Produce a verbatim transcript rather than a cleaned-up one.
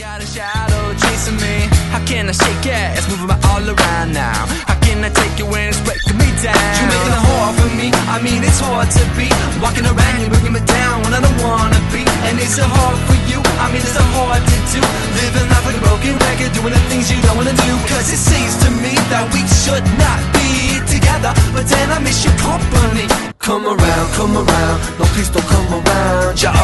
got a shadow chasing me. How can I shake it? It's moving all around now. How can I take it when it's breaking me down? You making it hard for me, I mean it's hard to be walking around you bringing me down when I don't wanna be. And is it hard for you? I mean is it hard to do? Living life like a broken record, doing the things you don't wanna do. Cause it seems to me that we should not be together, but then I miss your company. Come around, come around, no please don't come around. You're